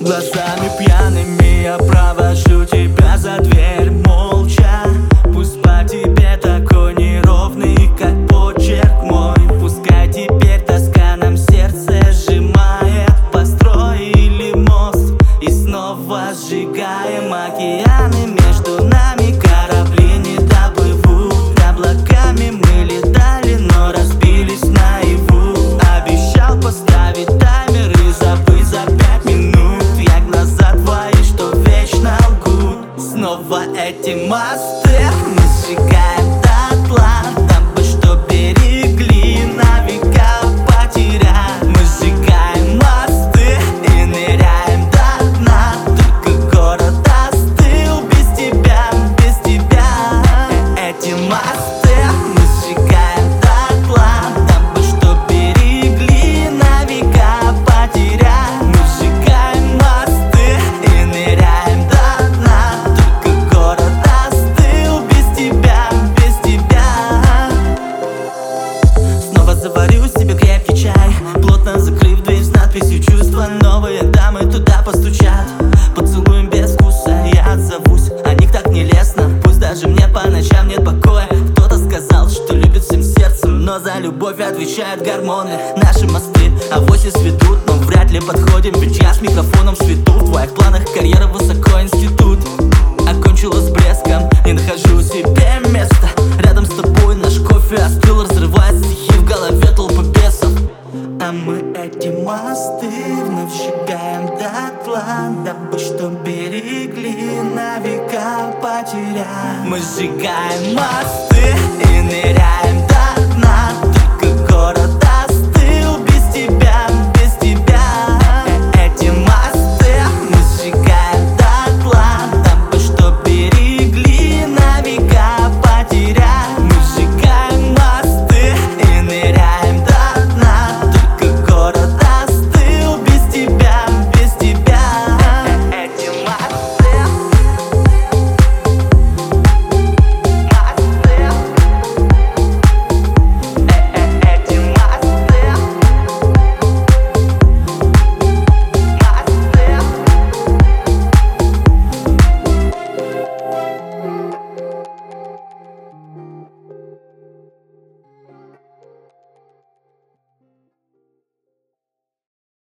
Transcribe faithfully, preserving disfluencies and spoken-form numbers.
Глазами пьяными я провожу тебя за дверь молча. Пусть по тебе такой неровный, как почерк мой. Пускай теперь тоска нам сердце сжимает. Построили мост и снова сжигаем океаны. Между нами корабли не доплывут. Облаками мы летали, но разбились наяву. Обещал поставить таймер и забыть за пять минут. Я глаза твои, что вечно лгут. Снова эти мосты мы сжигаем дотла, дабы что берегли на века потерять. Мы сжигаем мосты и ныряем до дна. Только город остыл без тебя, без тебя. Эти мосты мы сжигаем дотла, дабы что берегли на века потерять. Мы сжигаем мосты и ныряем до дна. Только город остыл без тебя, без тебя. Снова заварю себе крепкий чай, плотно закрыв дверь с надписью «Чувства». Новые дамы туда постучат. Поцелуем без вкуса я отзовусь. О них так нелестно, пусть даже мне по ночам нет покоя. Кто-то сказал, что любит всем сердцем, но за любовь отвечают гормоны. Наши мосты авось и сведут, но вряд ли подходим, ведь я с микрофоном в свету. В твоих планах карьера высоко, институт окончила с блеском, не нахожу себе места. Рядом с тобой наш кофе остыл, разрывает стихи в голове толпы бесов. А мы эти мосты вновь сжигаем дотла, дабы что берегли на века потерять. Мы сжигаем мосты и ныряем до дна. Только город